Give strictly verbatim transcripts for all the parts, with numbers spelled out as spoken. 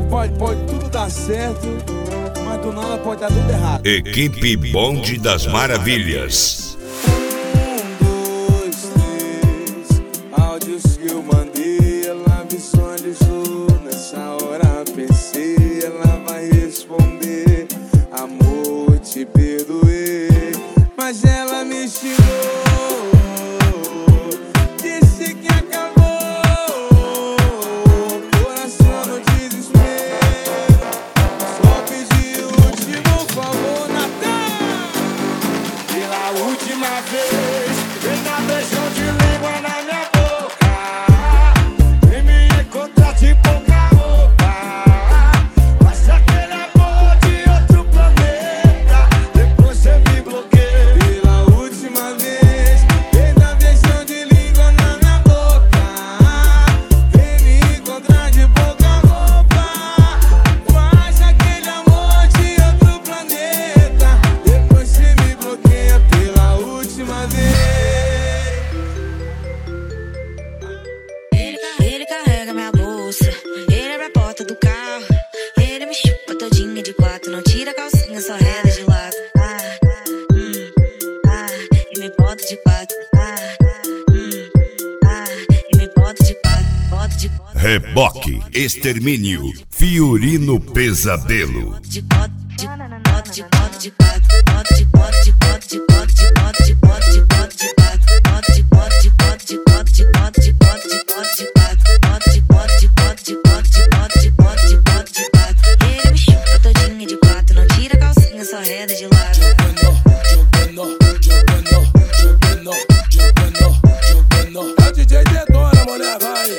pode, pode tudo dar certo, mas do nada pode dar tudo errado. Equipe Bonde das Maravilhas. Um, dois, três, áudios que eu mandei, ela visualizou. Nessa hora pensei, ela vai responder: amor, te perdoei, mas ela me xingou, disse que acabou. Coração no desespero, só pedi o último favor, Natan. Pela última vez, vem dar beijão de língua na minha boca, vem me encontrar de pouca roupa, mas aquele amor de outro planeta, depois você me bloqueia. Pela última vez, vem dar beijão de língua na minha boca, vem me encontrar de pouca roupa, mas aquele amor de outro planeta, depois você me bloqueia. Pela última vez. Ele, ele carrega minha bolsa, ele abre a porta do carro, ele me chupa todinha de quatro, não tira a calcinha, só reda de lado. Ah, hum, ah, e me bota de quatro. Ah, hum, ah, e me bota de quatro, bota de quatro. Reboque, Extermínio, Fiorino Pesadelo. De bota, de bota, de bota, de quatro, bota de bota, de bota, de bota, de bota, de bota, de bota, de quatro, bota de bota, de bota, de bota, de bota, de bota, de bota, de quatro, bota de bota, de bota, de bota, de bota, de bota, de bota, de quatro. Ele me chupa todinha de quatro, não tira a calcinha, só reda de lado. É o D J Detona, mulher, vai.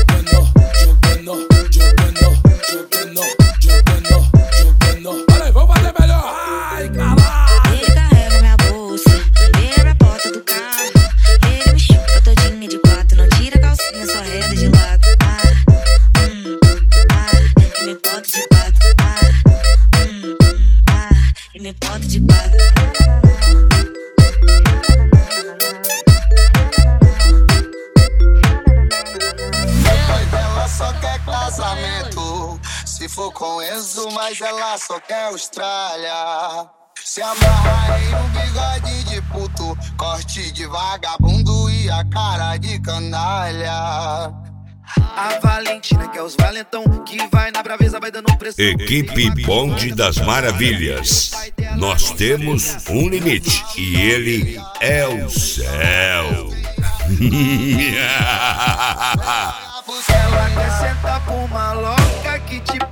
Olha aí, vamos fazer melhor. Ai, caralho. Ele carrega minha bolsa, ele abre a porta do carro, ele me chupa todinha de quatro, não tira a calcinha, só reda de lado. Ah, hum, ah, e me bota de quatro. Ah, hum, ah, e me bota de quatro. Ela só quer casamento, se for com Enzo, mas ela só quer Austrália. Se amarra em um bigode de puto, corte de vagabundo e a cara de canalha. A Valentina, que é os valentão, que vai na braveza, vai dando pressão. Equipe Bonde das Maravilhas. Nós temos um limite e ele é o céu. Ela quer sentar pra uma louca que te